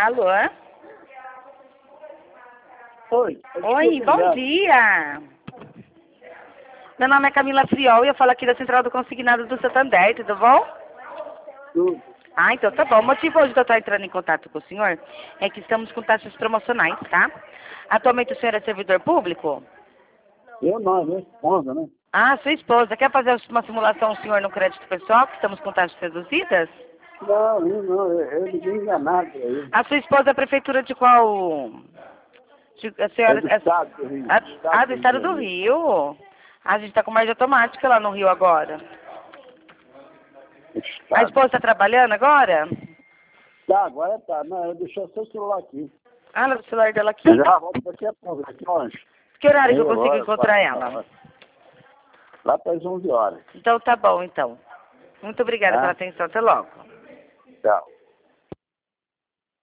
Alô? Oi. Oi, bom dia. Meu nome é Camila Friol e eu falo aqui da Central do Consignado do Santander, tudo bom? Tudo. Ah, então tá bom. O motivo hoje de eu estar entrando em contato com o senhor é que estamos com taxas promocionais, tá? Atualmente o senhor é servidor público? Eu não, minha esposa, né? Ah, sua esposa. Quer fazer uma simulação, o senhor, no crédito pessoal, que estamos com taxas reduzidas? Não, eu liguei enganado aí. A sua esposa é a prefeitura de qual... A É senhora... do estado do Rio. do estado do Rio. A gente está com margem automática lá no Rio agora. A esposa está trabalhando agora? Tá, agora tá. Não, eu deixei seu celular aqui. Ah, ela o celular dela aqui. Eu já volto daqui a pouco, aqui longe. Que horário que eu Meia consigo hora, encontrar 4 ela? horas. Lá para as 11 horas. Então tá bom, então. Muito obrigada pela Tá? atenção. Até logo. Tchau.